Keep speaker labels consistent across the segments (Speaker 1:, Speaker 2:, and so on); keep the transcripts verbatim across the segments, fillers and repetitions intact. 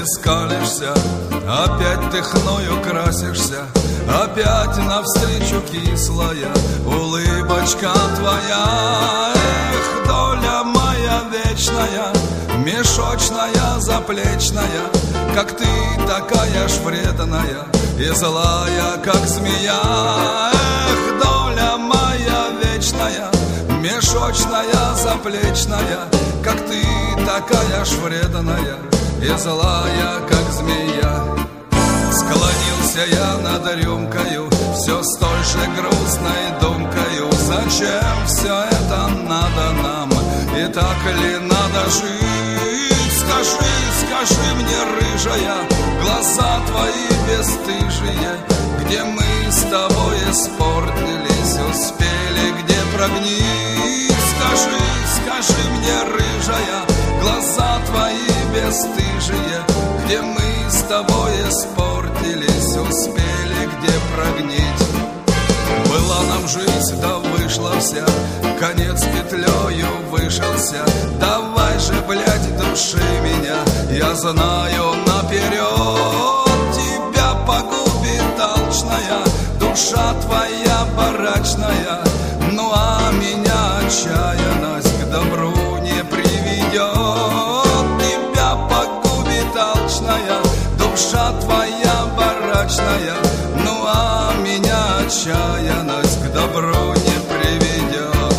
Speaker 1: скалишься, опять ты хною красишься, опять навстречу кислая улыбочка твоя. Эх, доля моя вечная, мешочная, заплечная, как ты такая ж вредная и злая, как змея. Эх, доля моя вечная, мешочная, заплечная, как ты такая ж вредная и злая, как змея. Склонился я над рюмкою, все с той же грустной думкою. Зачем все это надо нам, и так ли надо жить? Скажи, скажи мне, рыжая, глаза твои бесстыжие, где мы с тобой испортились, успели где прогнить? Скажи, скажи мне, рыжая, глаза твои бесстыжие, где мы с тобой испортились, успели где прогнить? Была нам жизнь, да вышла вся, конец петлею вышелся. Давай же, блядь, души меня, я знаю наперед. Тебя погубит алчная душа твоя барачная, ну а меня отчаянность к добру не приведет. Тебя погубит алчная душа твоя барачная, ну а меня отчаянность к добру не приведет.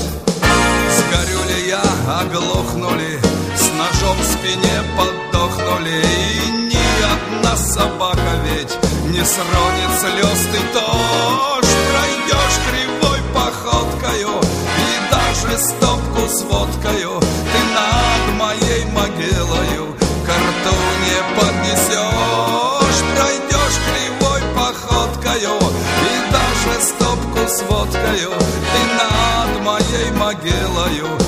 Speaker 1: Сгорю ли я, оглохнули, с ножом в спине подохнули, и ни одна собака ведь не сронит слез. Ты тоже пройдешь кривой походкою, и даже стопку с водкою ты над моей могилою ко рту не поднесешь. Пройдешь кривой походкою, и даже стопку с водкою ты над моей могилою